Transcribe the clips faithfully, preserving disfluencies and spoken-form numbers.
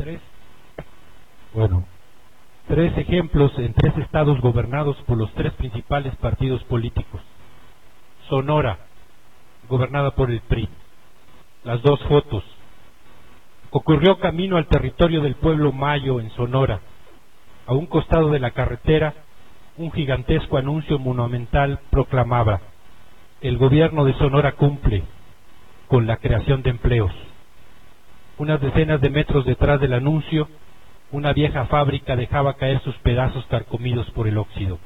tres, bueno, tres ejemplos en tres estados gobernados por los tres principales partidos políticos. Sonora, gobernada por el P R I. Las dos fotos. Ocurrió camino al territorio del pueblo mayo en Sonora. A un costado de la carretera, un gigantesco anuncio monumental proclamaba: el gobierno de Sonora cumple con la creación de empleos. Unas decenas de metros detrás del anuncio, una vieja fábrica dejaba caer sus pedazos carcomidos por el óxido.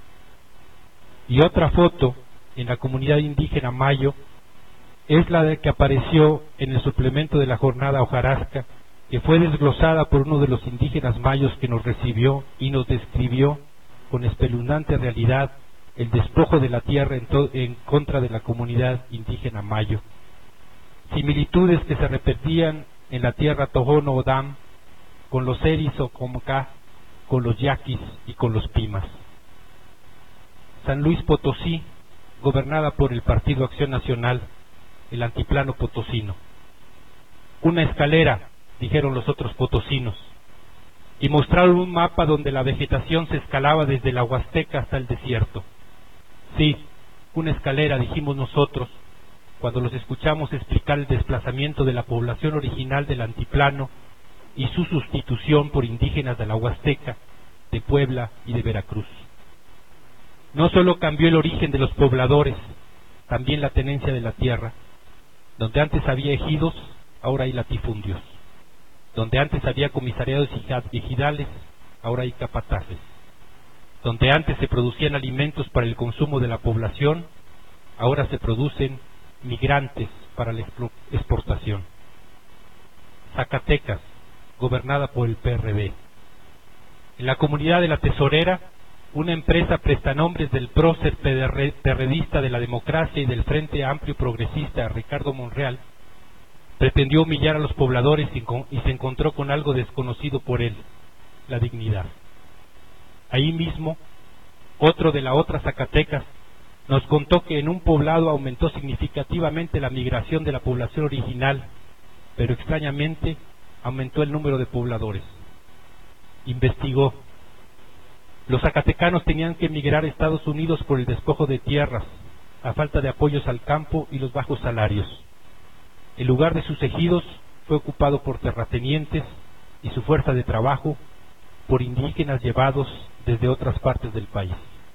Y otra foto, en la comunidad indígena Mayo, es la de que apareció en el suplemento de la jornada hojarasca, que fue desglosada por uno de los indígenas mayos que nos recibió y nos describió con espeluznante realidad el despojo de la tierra en, en contra de la comunidad indígena Mayo. Similitudes que se repetían en la tierra Tohono O'odham, con los Eris o Comcá, con los Yaquis y con los Pimas. San Luis Potosí, gobernada por el Partido Acción Nacional, el antiplano potosino. Una escalera, dijeron los otros potosinos, y mostraron un mapa donde la vegetación se escalaba desde la Huasteca hasta el desierto. Sí, una escalera, dijimos nosotros, cuando los escuchamos explicar el desplazamiento de la población original del antiplano y su sustitución por indígenas de la Huasteca, de Puebla y de Veracruz. No solo cambió el origen de los pobladores, también la tenencia de la tierra. Donde antes había ejidos, ahora hay latifundios. Donde antes había comisariados y ejidales, ahora hay capataces. Donde antes se producían alimentos para el consumo de la población, ahora se producen migrantes para la exportación. Zacatecas, gobernada por el P R D. En la comunidad de La Tesorera, una empresa prestanombres del prócer perredista de la democracia y del Frente Amplio Progresista, Ricardo Monreal, pretendió humillar a los pobladores y se encontró con algo desconocido por él: la dignidad. Ahí mismo, otro de la otra Zacatecas nos contó que en un poblado aumentó significativamente la migración de la población original, pero extrañamente aumentó el número de pobladores. Investigó. Los zacatecanos tenían que emigrar a Estados Unidos por el despojo de tierras, a falta de apoyos al campo y los bajos salarios. El lugar de sus ejidos fue ocupado por terratenientes y su fuerza de trabajo por indígenas llevados desde otras partes del país.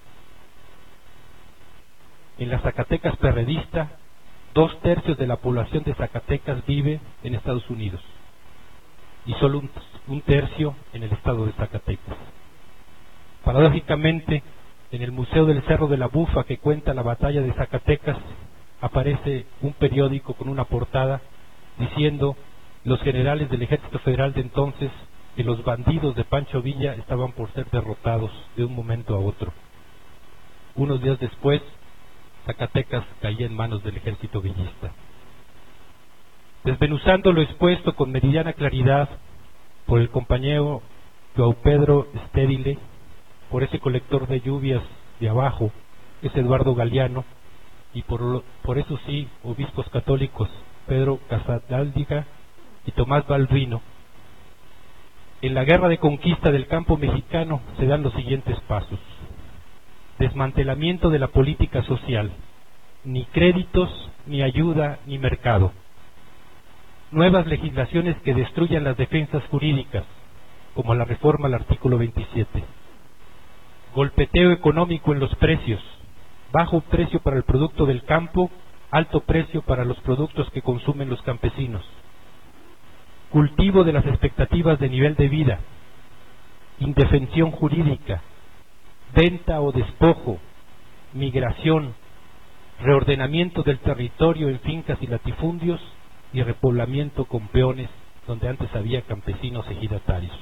En la Zacatecas perredista, dos tercios de la población de Zacatecas vive en Estados Unidos y solo un, un tercio en el estado de Zacatecas. Paradójicamente, en el Museo del Cerro de la Bufa, que cuenta la batalla de Zacatecas, aparece un periódico con una portada diciendo: los generales del Ejército Federal de entonces, que los bandidos de Pancho Villa estaban por ser derrotados de un momento a otro. Unos días después, Zacatecas caía en manos del ejército villista. Desmenuzando lo expuesto con meridiana claridad por el compañero João Pedro Stedile, por ese colector de lluvias de abajo, es Eduardo Galeano, y por, lo, por eso sí, obispos católicos Pedro Casadáldiga y Tomás Balduino, en la guerra de conquista del campo mexicano se dan los siguientes pasos: desmantelamiento de la política social, ni créditos, ni ayuda, ni mercado; nuevas legislaciones que destruyan las defensas jurídicas, como la reforma al artículo veintisiete; golpeteo económico en los precios, bajo precio para el producto del campo, alto precio para los productos que consumen los campesinos; cultivo de las expectativas de nivel de vida, indefensión jurídica, venta o despojo, migración, reordenamiento del territorio en fincas y latifundios y repoblamiento con peones donde antes había campesinos ejidatarios.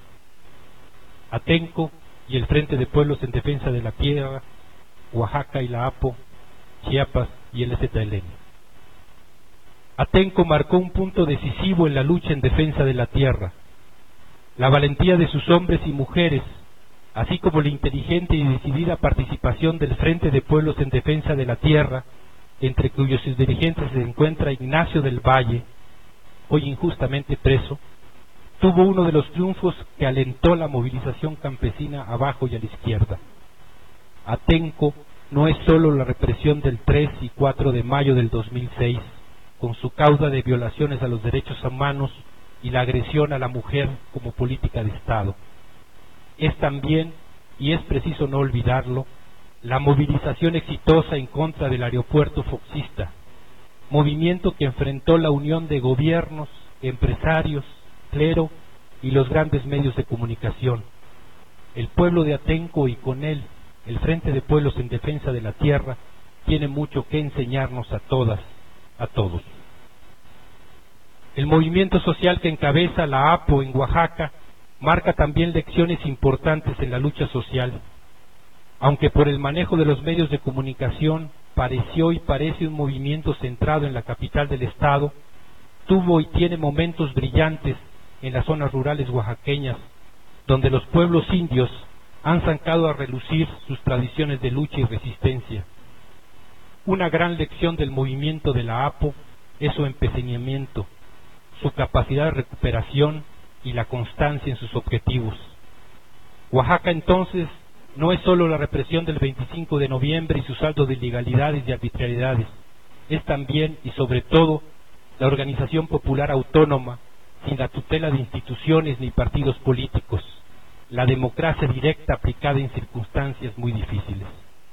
Atenco y el Frente de Pueblos en Defensa de la Tierra, Oaxaca y la A P O, Chiapas y el Z L N. Atenco marcó un punto decisivo en la lucha en defensa de la tierra. La valentía de sus hombres y mujeres, así como la inteligente y decidida participación del Frente de Pueblos en Defensa de la Tierra, entre cuyos dirigentes se encuentra Ignacio del Valle, hoy injustamente preso, tuvo uno de los triunfos que alentó la movilización campesina abajo y a la izquierda. Atenco no es solo la represión del tres y cuatro de mayo del dos mil seis, con su causa de violaciones a los derechos humanos y la agresión a la mujer como política de Estado. Es también, y es preciso no olvidarlo, la movilización exitosa en contra del aeropuerto foxista, movimiento que enfrentó la unión de gobiernos, empresarios, clero y los grandes medios de comunicación. El pueblo de Atenco y con él el Frente de Pueblos en Defensa de la Tierra tiene mucho que enseñarnos a todas, a todos. El movimiento social que encabeza la A P O en Oaxaca marca también lecciones importantes en la lucha social. Aunque por el manejo de los medios de comunicación pareció y parece un movimiento centrado en la capital del estado, tuvo y tiene momentos brillantes en las zonas rurales oaxaqueñas, donde los pueblos indios han sacado a relucir sus tradiciones de lucha y resistencia. Una gran lección del movimiento de la A P O es su empecinamiento, su capacidad de recuperación y la constancia en sus objetivos. Oaxaca entonces no es solo la represión del veinticinco de noviembre y su saldo de ilegalidades y arbitrariedades, es también y sobre todo la organización popular autónoma sin la tutela de instituciones ni partidos políticos, la democracia directa aplicada en circunstancias muy difíciles.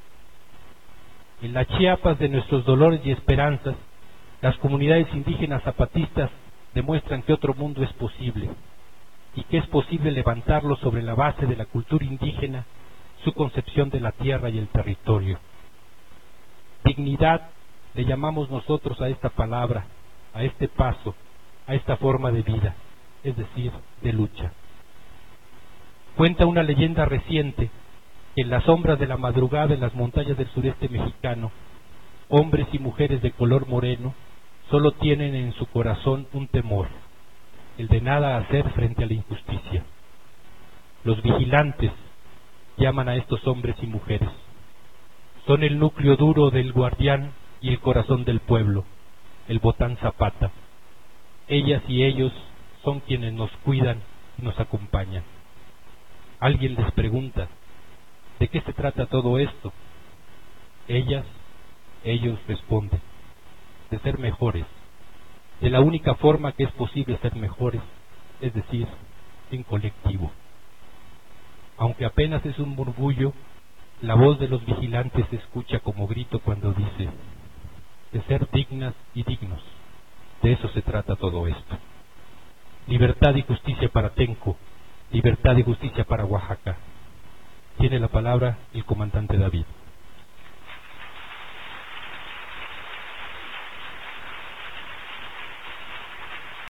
En la Chiapas de nuestros dolores y esperanzas, las comunidades indígenas zapatistas demuestran que otro mundo es posible y que es posible levantarlo sobre la base de la cultura indígena, su concepción de la tierra y el territorio. Dignidad le llamamos nosotros a esta palabra, a este paso, a esta forma de vida, es decir, de lucha. Cuenta una leyenda reciente que en las sombras de la madrugada en las montañas del sureste mexicano, hombres y mujeres de color moreno solo tienen en su corazón un temor, el de nada hacer frente a la injusticia. Los vigilantes llaman a estos hombres y mujeres. Son el núcleo duro del guardián y el corazón del pueblo, el Botán Zapata. Ellas y ellos son quienes nos cuidan y nos acompañan. Alguien les pregunta, ¿de qué se trata todo esto? Ellas, ellos responden, de ser mejores, de la única forma que es posible ser mejores, es decir, en colectivo. Aunque apenas es un murmullo, la voz de los vigilantes se escucha como grito cuando dice, de ser dignas y dignos, de eso se trata todo esto. Libertad y justicia para Atenco, libertad y justicia para Oaxaca. Tiene la palabra el comandante David.